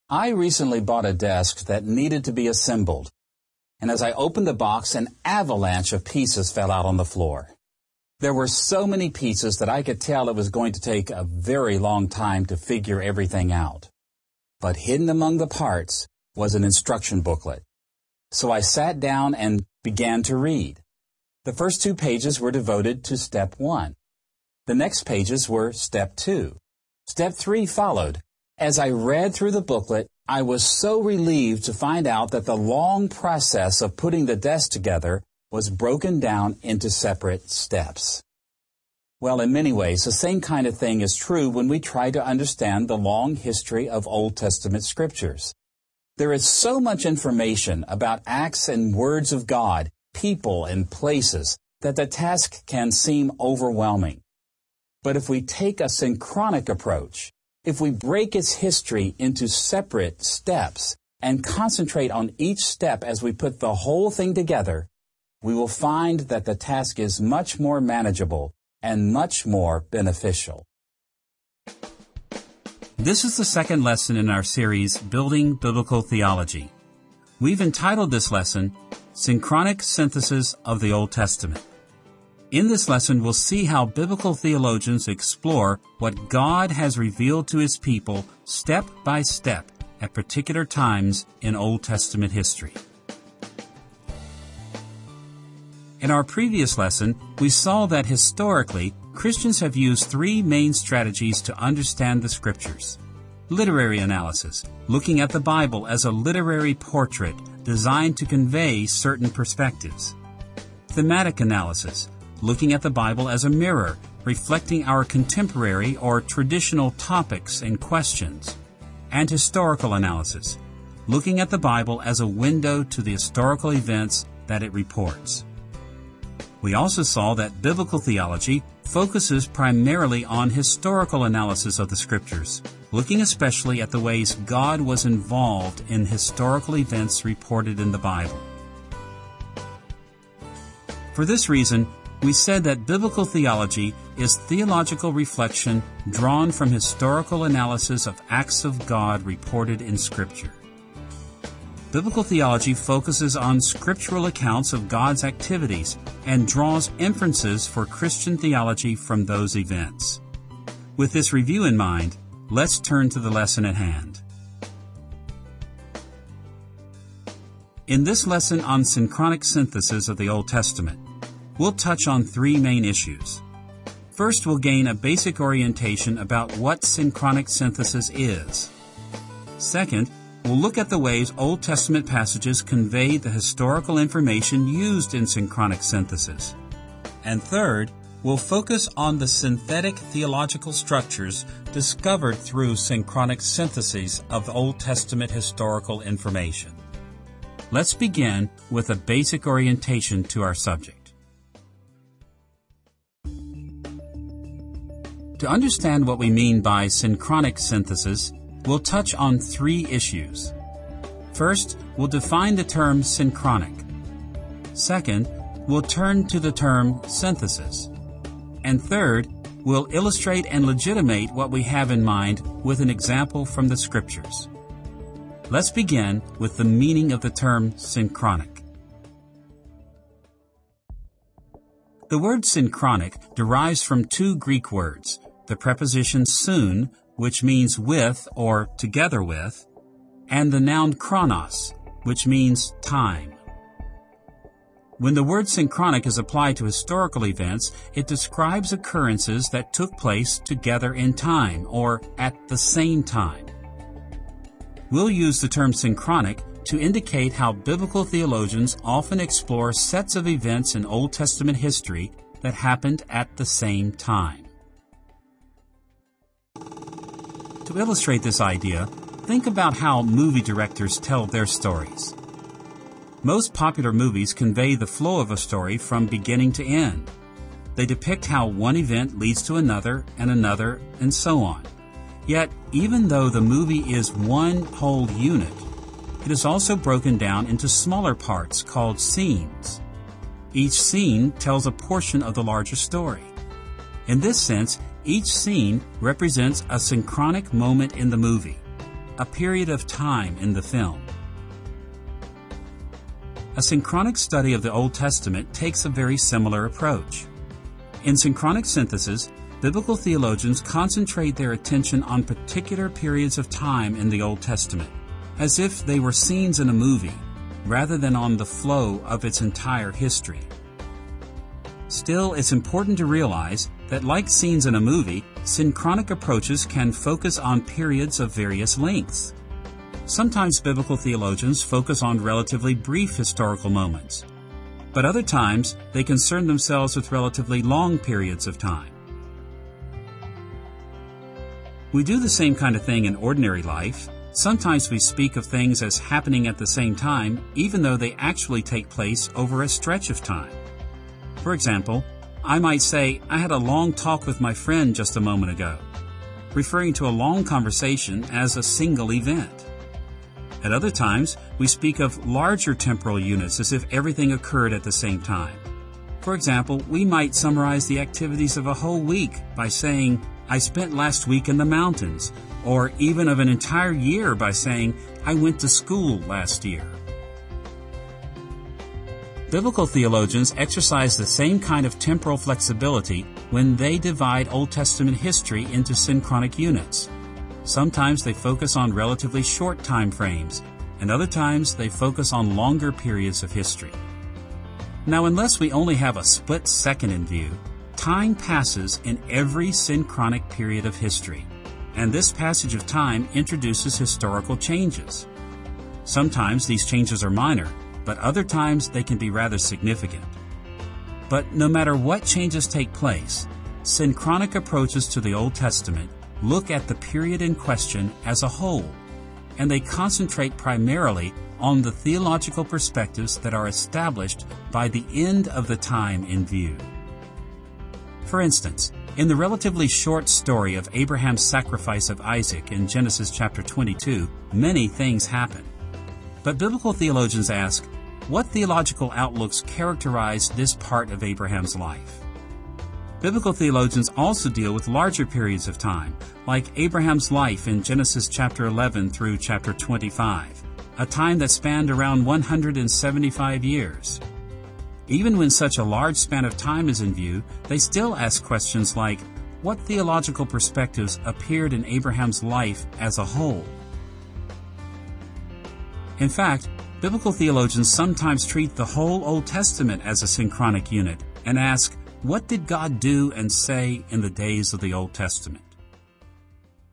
I recently bought a desk that needed to be assembled, and as I opened the box, an avalanche of pieces fell out on the floor. There were so many pieces that I could tell it was going to take a very long time to figure everything out. But hidden among the parts was an instruction booklet. So I sat down and began to read. The first 2 pages were devoted to Step 1. The next pages were Step 2. Step 3 followed. As I read through the booklet, I was so relieved to find out that the long process of putting the desk together was broken down into separate steps. Well, in many ways, the same kind of thing is true when we try to understand the long history of Old Testament scriptures. There is so much information about acts and words of God, people and places, that the task can seem overwhelming. But if we take a synchronic approach, if we break its history into separate steps and concentrate on each step as we put the whole thing together, we will find that the task is much more manageable and much more beneficial. This is the second lesson in our series, Building Biblical Theology. We've entitled this lesson, Synchronic Synthesis of the Old Testament. In this lesson, we'll see how biblical theologians explore what God has revealed to His people step by step at particular times in Old Testament history. In our previous lesson, we saw that historically, Christians have used 3 main strategies to understand the Scriptures. Literary analysis, looking at the Bible as a literary portrait designed to convey certain perspectives. Thematic analysis, looking at the Bible as a mirror, reflecting our contemporary or traditional topics and questions. And historical analysis, looking at the Bible as a window to the historical events that it reports. We also saw that biblical theology focuses primarily on historical analysis of the Scriptures, looking especially at the ways God was involved in historical events reported in the Bible. For this reason, we said that biblical theology is theological reflection drawn from historical analysis of acts of God reported in Scripture. Biblical theology focuses on scriptural accounts of God's activities and draws inferences for Christian theology from those events. With this review in mind, let's turn to the lesson at hand. In this lesson on synchronic synthesis of the Old Testament, we'll touch on 3 main issues. First, we'll gain a basic orientation about what synchronic synthesis is. Second, we'll look at the ways Old Testament passages convey the historical information used in synchronic synthesis. And third, we'll focus on the synthetic theological structures discovered through synchronic syntheses of the Old Testament historical information. Let's begin with a basic orientation to our subject. To understand what we mean by synchronic synthesis, we'll touch on 3 issues. First, we'll define the term synchronic. Second, we'll turn to the term synthesis. And third, we'll illustrate and legitimate what we have in mind with an example from the Scriptures. Let's begin with the meaning of the term synchronic. The word synchronic derives from 2 Greek words, the preposition soon, which means with or together with, and the noun chronos, which means time. When the word synchronic is applied to historical events, it describes occurrences that took place together in time or at the same time. We'll use the term synchronic to indicate how biblical theologians often explore sets of events in Old Testament history that happened at the same time. To illustrate this idea, think about how movie directors tell their stories. Most popular movies convey the flow of a story from beginning to end. They depict how one event leads to another, and so on. Yet, even though the movie is one whole unit, it is also broken down into smaller parts called scenes. Each scene tells a portion of the larger story. In this sense, each scene represents a synchronic moment in the movie. a period of time in the film. A synchronic study of the Old Testament takes a very similar approach. In synchronic synthesis, biblical theologians concentrate their attention on particular periods of time in the Old Testament, as if they were scenes in a movie, rather than on the flow of its entire history. Still, it's important to realize that, like scenes in a movie, synchronic approaches can focus on periods of various lengths. Sometimes biblical theologians focus on relatively brief historical moments, but other times they concern themselves with relatively long periods of time. We do the same kind of thing in ordinary life. Sometimes we speak of things as happening at the same time, even though they actually take place over a stretch of time. For example, I might say, "I had a long talk with my friend just a moment ago," referring to a long conversation as a single event. At other times, we speak of larger temporal units as if everything occurred at the same time. For example, we might summarize the activities of a whole week by saying, "I spent last week in the mountains," or even of an entire year by saying, "I went to school last year." Biblical theologians exercise the same kind of temporal flexibility when they divide Old Testament history into synchronic units. Sometimes they focus on relatively short time frames, and other times they focus on longer periods of history. Now, unless we only have a split second in view, time passes in every synchronic period of history, and this passage of time introduces historical changes. Sometimes these changes are minor, but other times they can be rather significant. But no matter what changes take place, synchronic approaches to the Old Testament look at the period in question as a whole, and they concentrate primarily on the theological perspectives that are established by the end of the time in view. For instance, in the relatively short story of Abraham's sacrifice of Isaac in Genesis chapter 22, many things happen. But biblical theologians ask, what theological outlooks characterize this part of Abraham's life? Biblical theologians also deal with larger periods of time, like Abraham's life in Genesis chapter 11 through chapter 25, a time that spanned around 175 years. Even when such a large span of time is in view, they still ask questions like, what theological perspectives appeared in Abraham's life as a whole? In fact, biblical theologians sometimes treat the whole Old Testament as a synchronic unit and ask, what did God do and say in the days of the Old Testament?